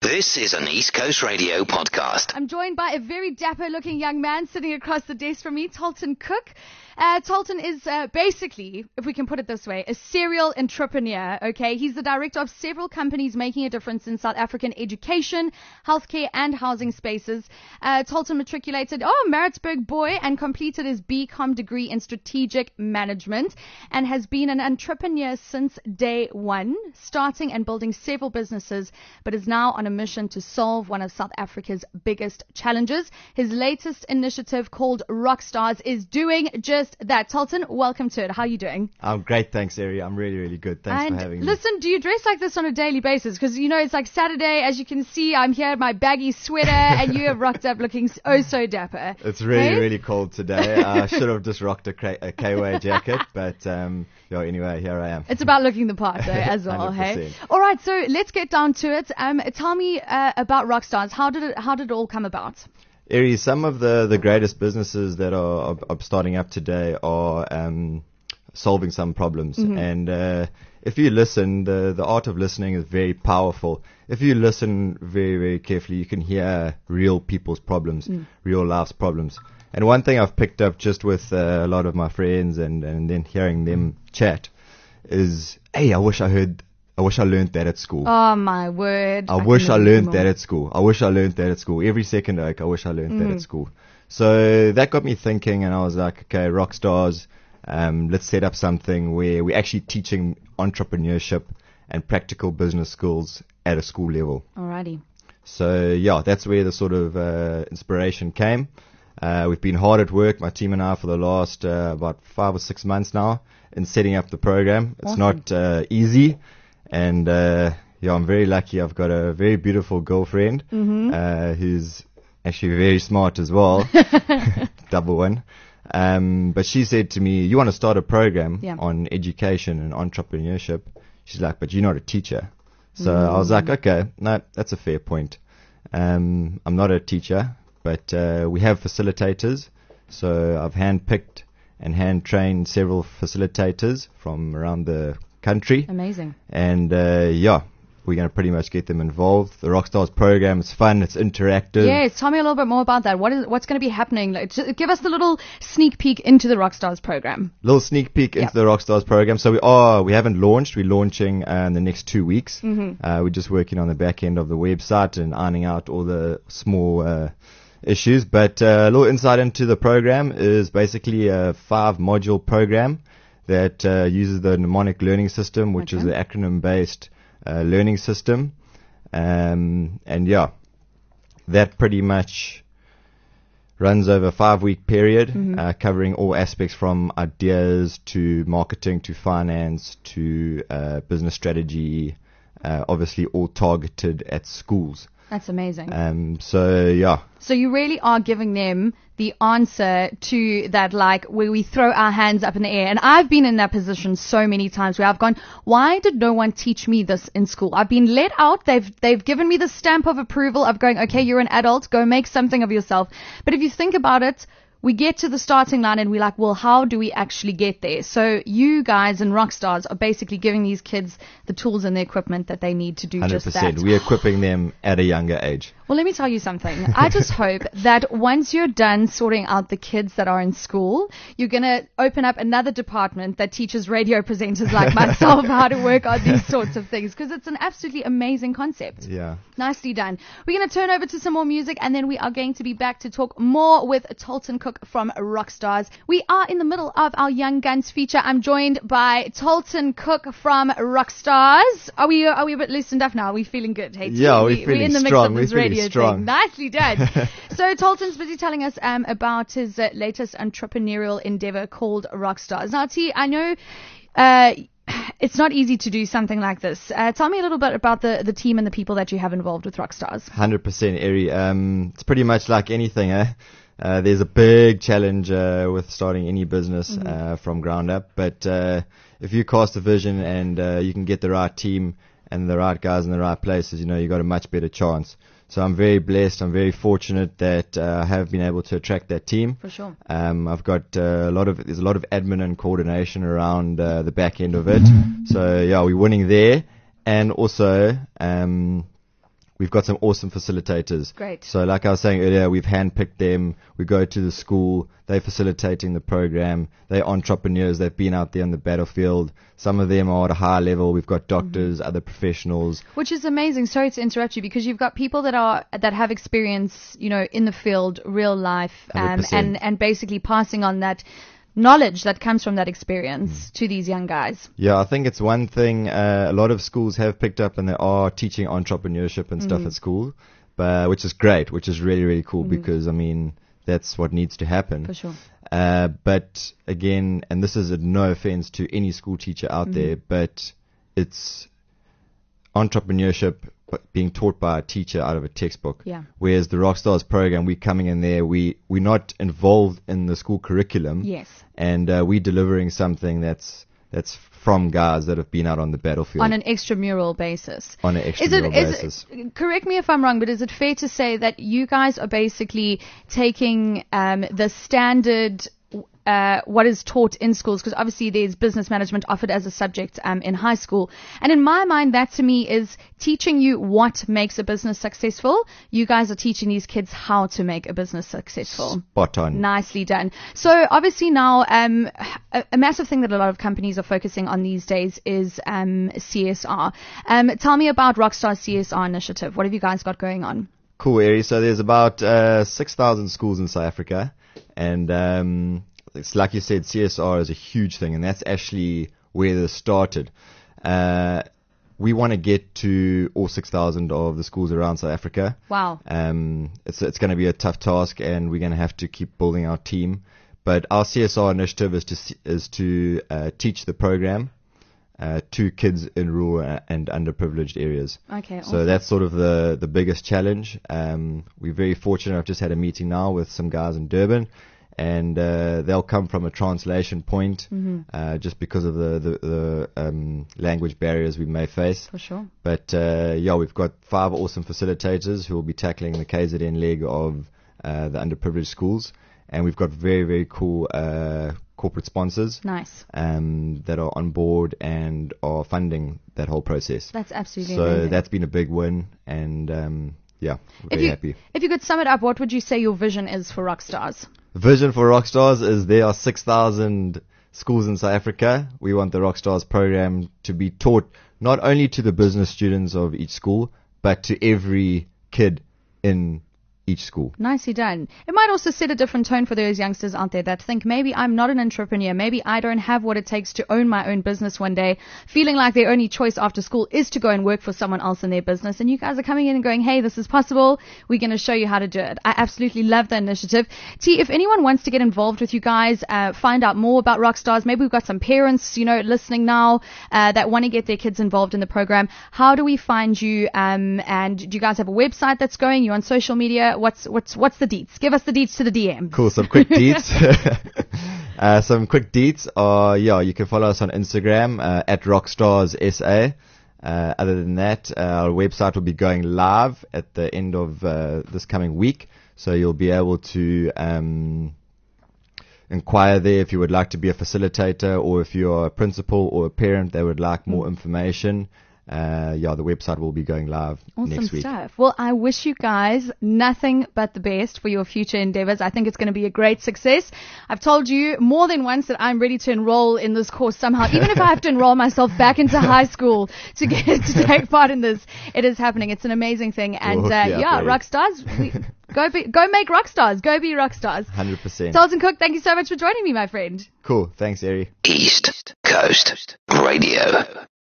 This is an East Coast Radio podcast. I'm joined by a very dapper-looking young man sitting across the desk from me, Tolton Cook. Tolton is basically, if we can put it this way, a serial entrepreneur, okay? He's the director of several companies making a difference in South African education, healthcare, and housing spaces. Tolton matriculated, Maritzburg boy, and completed his BCom degree in strategic management, and has been an entrepreneur since day one, starting and building several businesses, but is now on a mission to solve one of South Africa's biggest challenges. His latest initiative, called Rockstars, is doing just that. Tolton, welcome to it. How are you doing? I'm great, thanks, Ari. I'm really, really good. Thanks for having me. Listen, do you dress like this on a daily basis? Because, it's like Saturday. As you can see, I'm here in my baggy sweater, and you have rocked up looking oh so dapper. It's really, really cold today. I should have just rocked a K-Way jacket, but anyway, here I am. It's about looking the part, though, as well, 100%. Hey? All right, so let's get down to it. Tell me about Rockstars. How did it all come about? Ari, some of the greatest businesses that are starting up today are solving some problems. Mm-hmm. And if you listen, the art of listening is very powerful. If you listen very, very carefully, you can hear real people's problems, real life's problems. And one thing I've picked up just with a lot of my friends and then hearing them chat is, hey, I wish I learned that at school. Oh, my word. I wish I learned that at school. I wish I learned that at school. Every second, I wish I learned that at school. So that got me thinking, and I was like, okay, Rockstars, let's set up something where we're actually teaching entrepreneurship and practical business skills at a school level. Alrighty. So, that's where the sort of inspiration came. We've been hard at work, my team and I, for the last about 5 or 6 months now in setting up the program. It's not easy. And, I'm very lucky. I've got a very beautiful girlfriend, who's actually very smart as well. Double one. But she said to me, you want to start a program on education and entrepreneurship? She's like, but you're not a teacher. So I was like, okay, no, that's a fair point. I'm not a teacher, but we have facilitators. So I've hand-picked and hand-trained several facilitators from around the country. Amazing. And we're going to pretty much get them involved. The Rockstars program is fun, it's interactive. Yes, tell me a little bit more about that. What's going to be happening? Give us the little sneak peek into the Rockstars program. Little sneak peek into the Rockstars program. So we haven't launched. We're launching in the next 2 weeks. We're just working on the back end of the website and ironing out all the small issues. But a little insight into the program is basically a 5-module program that uses the mnemonic learning system, which is the acronym-based learning system. That pretty much runs over a 5-week period, covering all aspects from ideas to marketing to finance to business strategy, obviously all targeted at schools. That's amazing. So you really are giving them the answer to that, like, where we throw our hands up in the air. And I've been in that position so many times where I've gone, why did no one teach me this in school? I've been let out. They've given me the stamp of approval of going, okay, you're an adult, go make something of yourself. But if you think about it, we get to the starting line and we're like, well, how do we actually get there? So you guys and Rockstars are basically giving these kids the tools and the equipment that they need to do 100%. Just that. We're equipping them at a younger age. Well, let me tell you something. I just hope that once you're done sorting out the kids that are in school, you're going to open up another department that teaches radio presenters like myself how to work on these sorts of things, because it's an absolutely amazing concept. Yeah. Nicely done. We're going to turn over to some more music, and then we are going to be back to talk more with Tolton Cook from Rockstars. We are in the middle of our Young Guns feature. I'm joined by Tolton Cook from Rockstars. Are we a bit loosened up now? Are we feeling good? Hey, yeah, we're feeling in the strong. Mix of this radio strong. Thing. Nicely done. So Tolton's busy telling us about his latest entrepreneurial endeavor called Rockstars. Now, T, I know it's not easy to do something like this. Tell me a little bit about the team and the people that you have involved with Rockstars. 100%, Ari. It's pretty much like anything, eh? There's a big challenge with starting any business from ground up. But if you cast a vision and you can get the right team and the right guys in the right places, you got a much better chance. So I'm very blessed. I'm very fortunate that I have been able to attract that team. For sure. I've got there's a lot of admin and coordination around the back end of it. So yeah, we're winning there. And also, we've got some awesome facilitators. Great. So like I was saying earlier, we've handpicked them. We go to the school. They're facilitating the program. They're entrepreneurs. They've been out there on the battlefield. Some of them are at a high level. We've got doctors, other professionals. Which is amazing. Sorry to interrupt you, because you've got people that have experience, in the field, real life, 100%. and basically passing on that knowledge that comes from that experience to these young guys. Yeah, I think it's one thing a lot of schools have picked up, and they are teaching entrepreneurship and stuff at school, which is great, which is really, really cool, because, I mean, that's what needs to happen. For sure. But again, and this is no offense to any school teacher out there, but it's entrepreneurship being taught by a teacher out of a textbook. Yeah. Whereas the Rockstars program, we're coming in there, we're not involved in the school curriculum. Yes. And we're delivering something that's from guys that have been out on the battlefield. On an extramural basis. On an extramural basis. Correct me if I'm wrong, but is it fair to say that you guys are basically taking the standard what is taught in schools, because obviously there's business management offered as a subject in high school, and in my mind that to me is teaching you what makes a business successful. You guys are teaching these kids how to make a business successful. Spot on. Nicely done. So obviously now a massive thing that a lot of companies are focusing on these days is CSR. Tell me about Rockstar's CSR initiative. What have you guys got going on? Cool, Ari. So there's about 6,000 schools in South Africa, and it's like you said, CSR is a huge thing, and that's actually where this started. We want to get to all 6,000 of the schools around South Africa. Wow. It's going to be a tough task, and we're going to have to keep building our team. But our CSR initiative is to teach the program to kids in rural and underprivileged areas. Okay. So that's sort of the biggest challenge. We're very fortunate. I've just had a meeting now with some guys in Durban, and they'll come from a translation point, just because of the language barriers we may face. For sure. But we've got 5 awesome facilitators who will be tackling the KZN leg of the underprivileged schools, and we've got very, very cool corporate sponsors. Nice. That are on board and are funding that whole process. That's absolutely so amazing. that's been a big win, and we're very happy. If you could sum it up, what would you say your vision is for Rockstars? Vision for Rockstars is there are 6,000 schools in South Africa. We want the Rockstars program to be taught not only to the business students of each school, but to every kid in each school. Nicely done. It might also set a different tone for those youngsters out there that think maybe I'm not an entrepreneur, maybe I don't have what it takes to own my own business one day, feeling like their only choice after school is to go and work for someone else in their business, and you guys are coming in and going, hey, this is possible, we're going to show you how to do it. I absolutely love the initiative. T, if anyone wants to get involved with you guys, find out more about Rockstars, maybe we've got some parents, listening now, that want to get their kids involved in the program, how do we find you, and do you guys have a website that's going? You're on social media? What's the deets? Give us the deets to the DM. Cool. Some quick deets. Some quick deets are, you can follow us on Instagram at RockstarsSA. Other than that, our website will be going live at the end of this coming week, so you'll be able to inquire there if you would like to be a facilitator, or if you're a principal or a parent that would like more information. The website will be going live next week. Awesome stuff. Well, I wish you guys nothing but the best for your future endeavors. I think it's going to be a great success. I've told you more than once that I'm ready to enroll in this course somehow, even if I have to enroll myself back into high school to take part in this. It is happening. It's an amazing thing. And Rockstars, go make Rockstars. Go be Rockstars. 100%. Tolton Cook, thank you so much for joining me, my friend. Cool. Thanks, Ari. East Coast Radio.